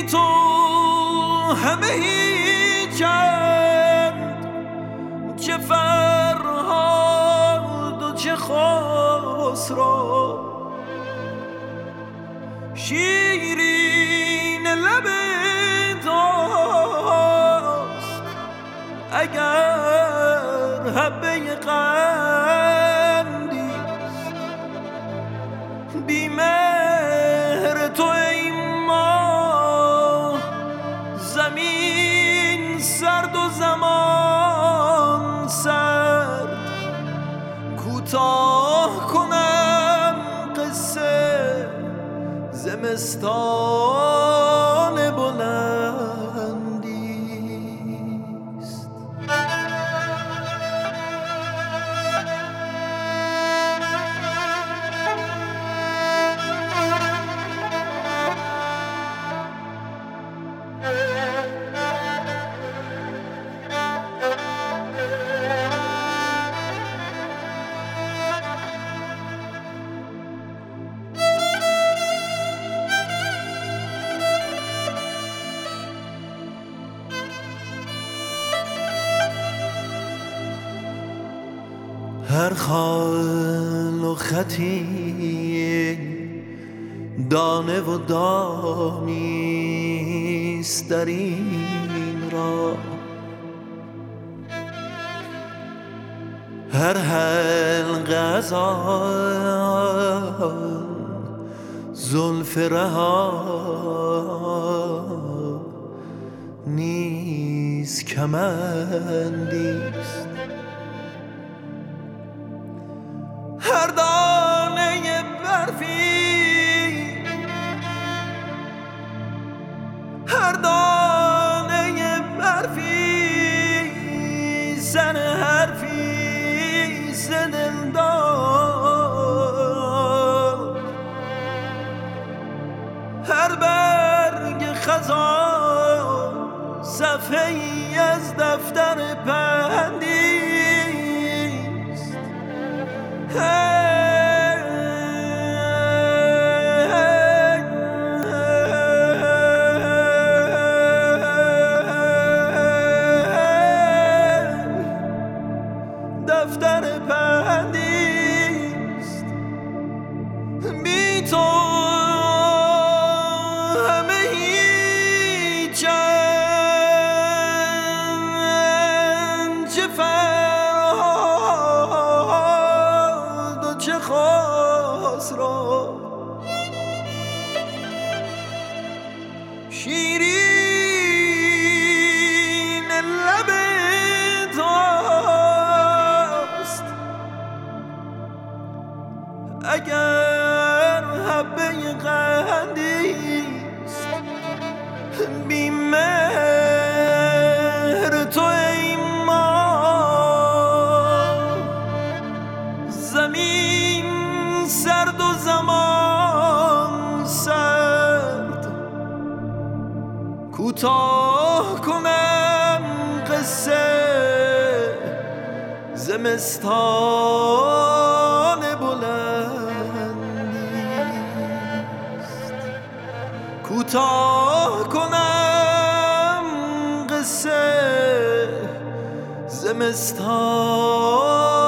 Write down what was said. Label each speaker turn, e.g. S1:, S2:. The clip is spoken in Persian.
S1: بی تو همه هیچند، چه فرهاد و چه خسرو. شیرین لب توست اگر حبه قندیست، بی مهر تو ای ماه زمین سرد و زمان سرد. کوتاه کنم قصه زمستان بلندیست. هر خال و خطی دانه و دامیست در این راه، هر حلقه از آن زلف رها نیز کمندیست. هر دانه برفی، هر دانه برفی زن حرفی ز دلدار. هر برگ خزان صفحه ای از دفتر پندیست. دفتر پندیست. بی تو همه هیچند، چه فرهاد و چه خسرو. شیرین لب توست اگر حبه قندیست، بی مهر تو ای ماه زمین سرد و زمان سرد. کوتاه کنم قصه زمستان بلندیست. کوتاه کنم قصه زمستان